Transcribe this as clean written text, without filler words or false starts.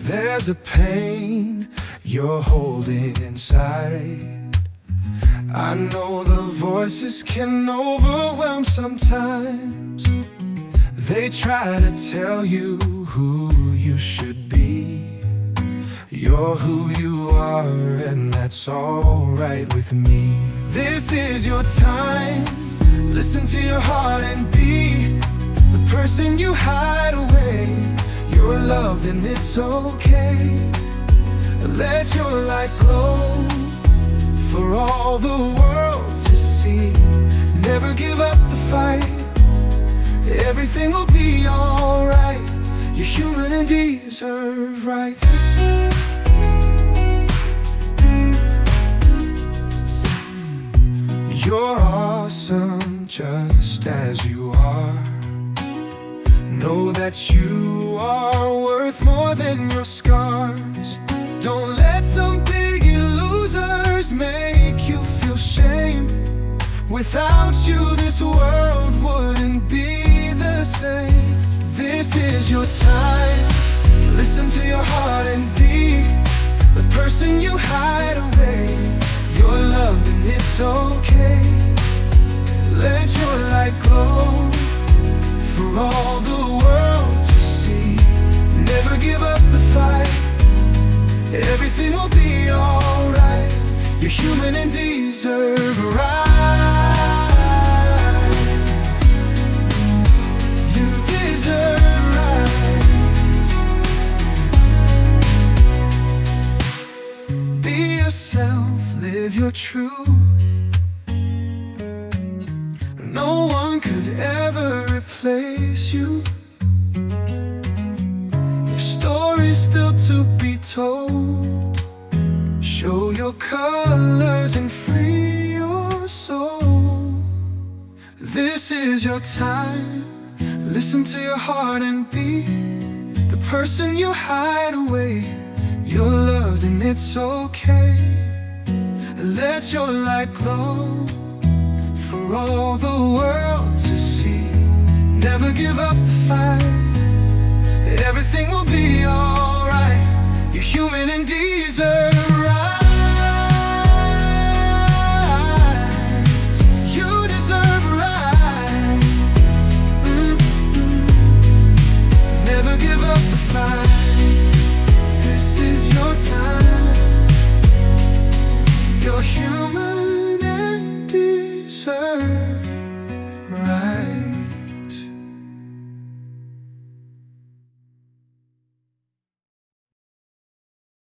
There's a pain you're holding inside. I know the voices can overwhelm sometimes. They try to tell you who you should be. You're who you are, and that's alright with me. This is your time. Listen to your heart and be the person you hide away. You're loved and it's okay. Let your light glow for all the world to see. Never give up the fight. Everything will be alright. You're human and deserve rights. You're awesome just as you are. Know that you are worth more than your scars. Don't let some big losers make you feel shame. Without you, this world wouldn't be the same. This is your time. Listen to your heart and be the person you hide away. You're loved and it's okay. Let your light glow for all the world to see. Never give up the fight. Everything will be alright. You're human and deserve rights. You deserve rights. Be yourself, live your truth. No one could ever replace you. Your story's still to be told. Show your colors and free your soul. This is your time. Listen to your heart and be the person you hide away. You're loved and it's okay. Let your light glow for all the world to see. Never give up the fight. Everything will be